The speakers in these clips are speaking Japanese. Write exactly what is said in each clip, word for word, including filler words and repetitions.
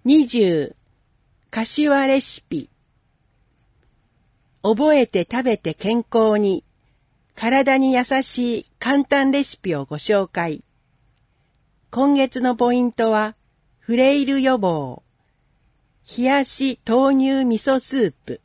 にじゅう、柏レシピ。覚えて食べて健康に、体に優しい簡単レシピをご紹介。今月のポイントは、フレイル予防。冷やし豆乳味噌スープ。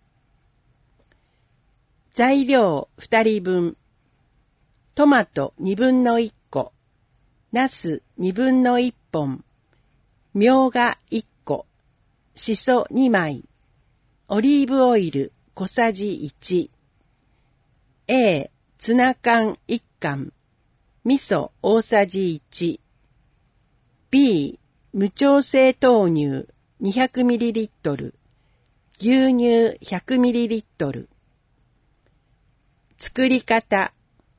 材料ふたりぶん。トマトにぶんのいっこ。ナスにぶんのいっぽん。みょうがいっこ。しそにまい。オリーブオイル小さじいち。A、ツナ缶いっかん。味噌大さじいち。B、無調整豆乳 にひゃくミリリットル。牛乳 ひゃくミリリットル。作り方。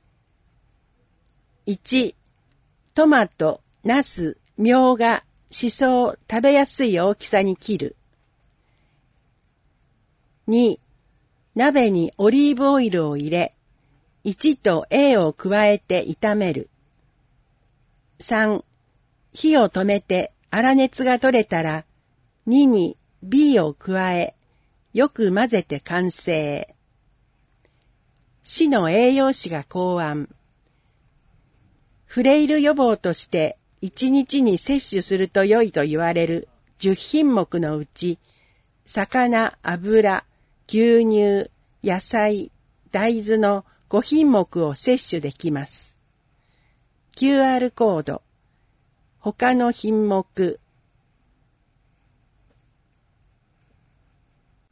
いち、トマト、ナス、みょうが、しそを食べやすい大きさに切る。に、鍋にオリーブオイルを入れ、いちと A を加えて炒める。さん、火を止めて粗熱が取れたら、にに B を加え、よく混ぜて完成。市の栄養士が考案。フレイル予防としていちにちに摂取すると良いと言われるじゅっひんもくのうち、魚、油、牛乳、野菜、大豆のごひんもくを摂取できます。キューアール コード。他の品目、